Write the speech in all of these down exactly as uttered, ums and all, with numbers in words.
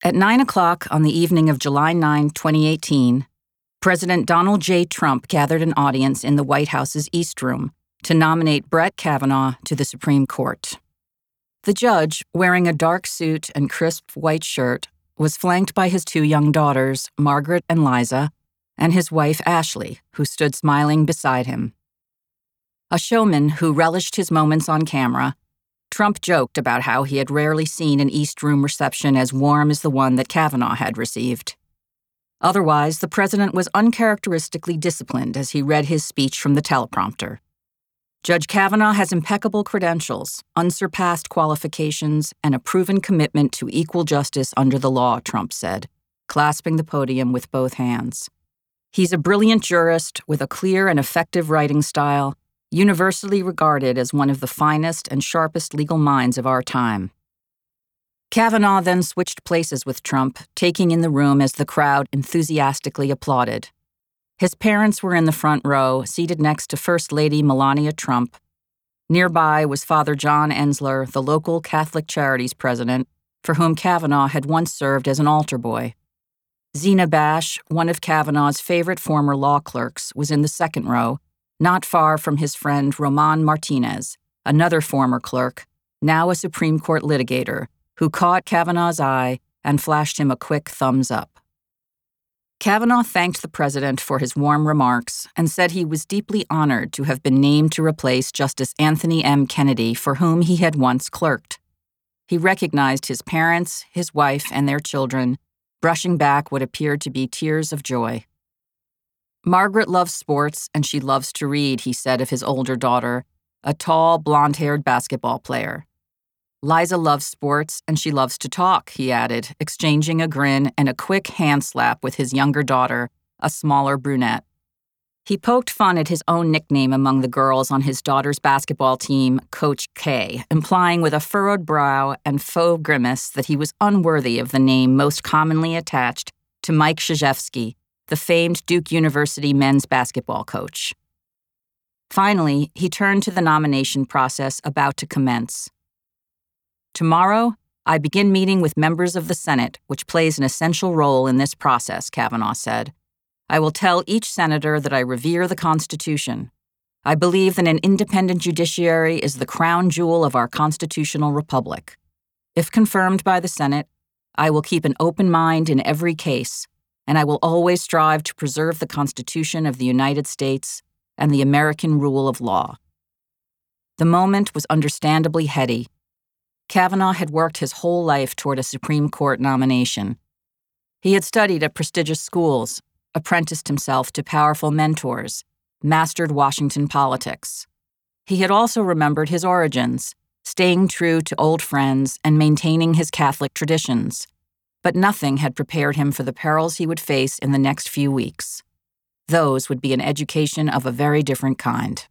At nine o'clock on the evening of July ninth, twenty eighteen, President Donald J. Trump gathered an audience in the White House's East Room to nominate Brett Kavanaugh to the Supreme Court. The judge, wearing a dark suit and crisp white shirt, was flanked by his two young daughters, Margaret and Liza, and his wife, Ashley, who stood smiling beside him. A showman who relished his moments on camera, Trump joked about how he had rarely seen an East Room reception as warm as the one that Kavanaugh had received. Otherwise, the president was uncharacteristically disciplined as he read his speech from the teleprompter. Judge Kavanaugh has impeccable credentials, unsurpassed qualifications, and a proven commitment to equal justice under the law, Trump said, clasping the podium with both hands. He's a brilliant jurist with a clear and effective writing style, universally regarded as one of the finest and sharpest legal minds of our time. Kavanaugh then switched places with Trump, taking in the room as the crowd enthusiastically applauded. His parents were in the front row, seated next to First Lady Melania Trump. Nearby was Father John Ensler, the local Catholic Charities president, for whom Kavanaugh had once served as an altar boy. Zena Bash, one of Kavanaugh's favorite former law clerks, was in the second row, not far from his friend Roman Martinez, another former clerk, now a Supreme Court litigator, who caught Kavanaugh's eye and flashed him a quick thumbs up. Kavanaugh thanked the president for his warm remarks and said he was deeply honored to have been named to replace Justice Anthony M. Kennedy, for whom he had once clerked. He recognized his parents, his wife, and their children, brushing back what appeared to be tears of joy. Margaret loves sports and she loves to read, he said of his older daughter, a tall, blonde-haired basketball player. Liza loves sports and she loves to talk, he added, exchanging a grin and a quick hand slap with his younger daughter, a smaller brunette. He poked fun at his own nickname among the girls on his daughter's basketball team, Coach K, implying with a furrowed brow and faux grimace that he was unworthy of the name most commonly attached to Mike Krzyzewski, the famed Duke University men's basketball coach. Finally, he turned to the nomination process about to commence. Tomorrow, I begin meeting with members of the Senate, which plays an essential role in this process, Kavanaugh said. I will tell each senator that I revere the Constitution. I believe that an independent judiciary is the crown jewel of our constitutional republic. If confirmed by the Senate, I will keep an open mind in every case, and I will always strive to preserve the Constitution of the United States and the American rule of law. The moment was understandably heady. Kavanaugh had worked his whole life toward a Supreme Court nomination. He had studied at prestigious schools, apprenticed himself to powerful mentors, mastered Washington politics. He had also remembered his origins, staying true to old friends and maintaining his Catholic traditions. But nothing had prepared him for the perils he would face in the next few weeks. Those would be an education of a very different kind.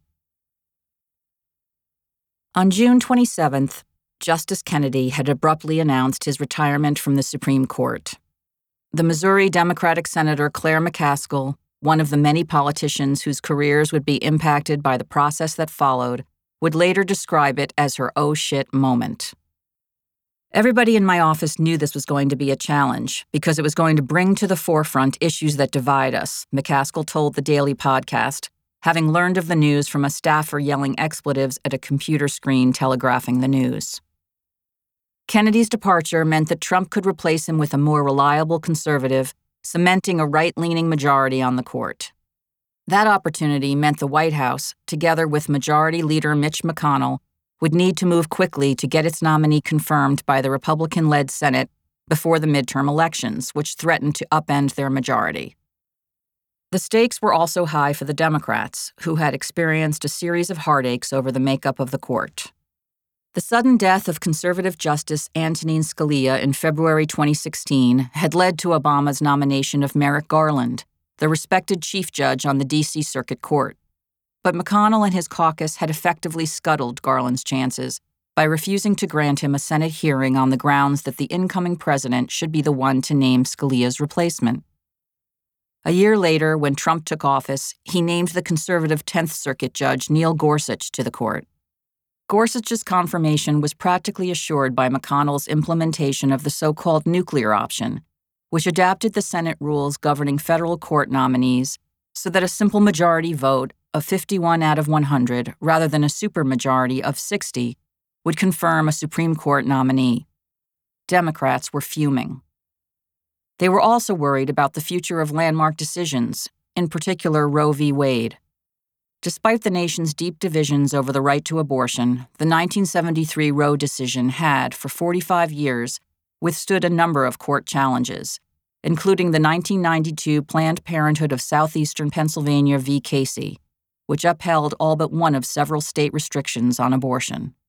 On June twenty-seventh, Justice Kennedy had abruptly announced his retirement from the Supreme Court. The Missouri Democratic Senator Claire McCaskill, one of the many politicians whose careers would be impacted by the process that followed, would later describe it as her oh shit moment. Everybody in my office knew this was going to be a challenge because it was going to bring to the forefront issues that divide us, McCaskill told the Daily Podcast, having learned of the news from a staffer yelling expletives at a computer screen telegraphing the news. Kennedy's departure meant that Trump could replace him with a more reliable conservative, cementing a right-leaning majority on the court. That opportunity meant the White House, together with Majority Leader Mitch McConnell, would need to move quickly to get its nominee confirmed by the Republican-led Senate before the midterm elections, which threatened to upend their majority. The stakes were also high for the Democrats, who had experienced a series of heartaches over the makeup of the court. The sudden death of conservative Justice Antonin Scalia in February twenty sixteen had led to Obama's nomination of Merrick Garland, the respected chief judge on the D C Circuit Court. But McConnell and his caucus had effectively scuttled Garland's chances by refusing to grant him a Senate hearing on the grounds that the incoming president should be the one to name Scalia's replacement. A year later, when Trump took office, he named the conservative tenth Circuit Judge Neil Gorsuch to the court. Gorsuch's confirmation was practically assured by McConnell's implementation of the so-called nuclear option, which adapted the Senate rules governing federal court nominees so that a simple majority vote of fifty-one out of one hundred, rather than a supermajority of sixty, would confirm a Supreme Court nominee. Democrats were fuming. They were also worried about the future of landmark decisions, in particular Roe v. Wade. Despite the nation's deep divisions over the right to abortion, the nineteen seventy-three Roe decision had, for forty-five years, withstood a number of court challenges, including the nineteen ninety-two Planned Parenthood of Southeastern Pennsylvania v. Casey, which upheld all but one of several state restrictions on abortion.